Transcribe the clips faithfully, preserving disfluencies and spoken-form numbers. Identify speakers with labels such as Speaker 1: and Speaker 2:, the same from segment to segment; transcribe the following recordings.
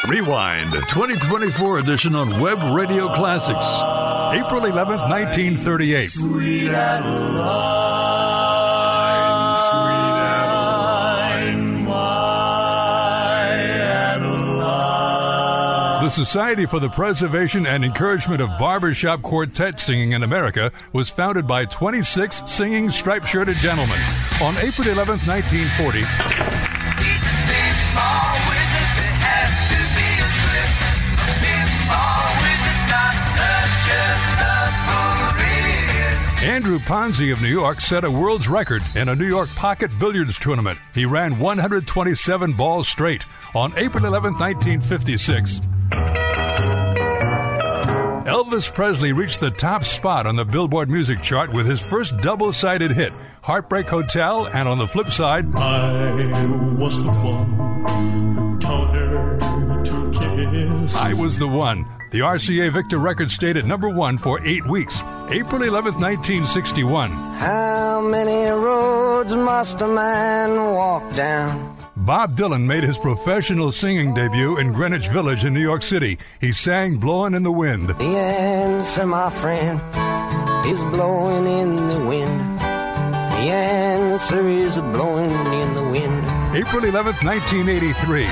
Speaker 1: Rewind, twenty twenty-four edition on Web Radio Classics. April eleventh, nineteen thirty-eight.
Speaker 2: Sweet Adeline, sweet Adeline, my Adeline.
Speaker 1: The Society for the Preservation and Encouragement of Barbershop Quartet Singing in America was founded by twenty-six singing striped-shirted gentlemen. On April eleventh, nineteen forty... Andrew Ponzi of New York set a world's record in a New York pocket billiards tournament. He ran one hundred twenty-seven balls straight. On April eleventh, nineteen fifty-six, Elvis Presley reached the top spot on the Billboard music chart with his first double-sided hit, Heartbreak Hotel, and on the flip side,
Speaker 2: I was the one who told her to kiss.
Speaker 1: I Was the One. The R C A Victor record stayed at number one for eight weeks. April eleventh, nineteen sixty-one.
Speaker 3: How many roads must a man walk down?
Speaker 1: Bob Dylan made his professional singing debut in Greenwich Village in New York City. He sang Blowin' in the Wind.
Speaker 3: The answer, my friend, is blowing in the wind. The answer is blowing in the wind.
Speaker 1: April eleventh, nineteen eighty-three.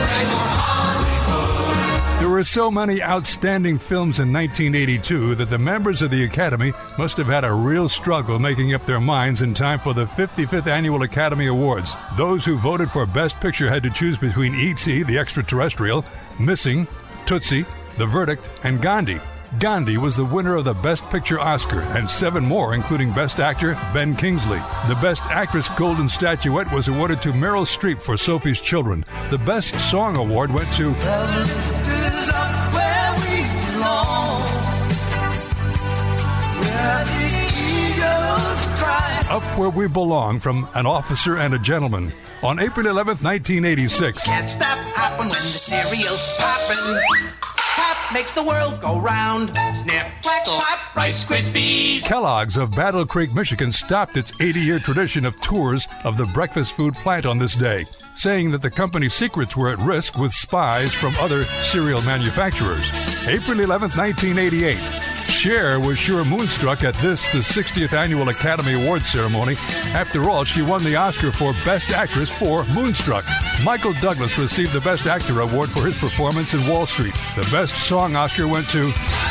Speaker 1: There were so many outstanding films in nineteen eighty-two that the members of the Academy must have had a real struggle making up their minds in time for the fifty-fifth Annual Academy Awards. Those who voted for Best Picture had to choose between E T, the Extraterrestrial, Missing, Tootsie, The Verdict, and Gandhi. Gandhi was the winner of the Best Picture Oscar, and seven more, including Best Actor Ben Kingsley. The Best Actress Golden Statuette was awarded to Meryl Streep for Sophie's Children. The Best Song Award went to Up Where We Belong from An Officer and a Gentleman. On April eleventh, nineteen eighty-six.
Speaker 4: Can't stop hopping when the cereal's popping. Pop makes the world go round. Snip, crackle, pop, Rice Krispies.
Speaker 1: Kellogg's of Battle Creek, Michigan stopped its eighty-year tradition of tours of the breakfast food plant on this day, saying that the company's secrets were at risk with spies from other cereal manufacturers. April eleventh, nineteen eighty-eight. Cher was sure moonstruck at this, the sixtieth Annual Academy Awards ceremony. After all, she won the Oscar for Best Actress for Moonstruck. Michael Douglas received the Best Actor award for his performance in Wall Street. The Best Song Oscar went to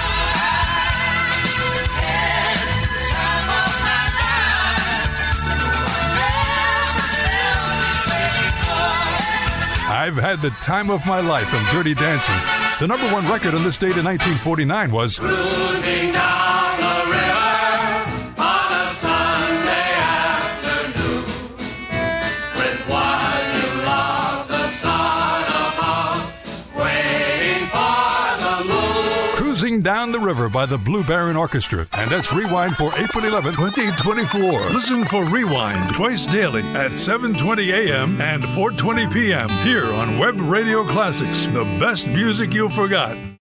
Speaker 1: I've Had the Time of My Life from Dirty Dancing. The number one record on this date in nineteen forty-nine was
Speaker 2: Cruising down the river on a Sunday afternoon with one you love, the sun above, waiting for the moon.
Speaker 1: Cruising Down the River by the Blue Baron Orchestra. And that's Rewind for April eleventh, twenty twenty-four. Listen for Rewind twice daily at seven twenty a.m. and four twenty p.m. here on Web Radio Classics, the best music you forgot.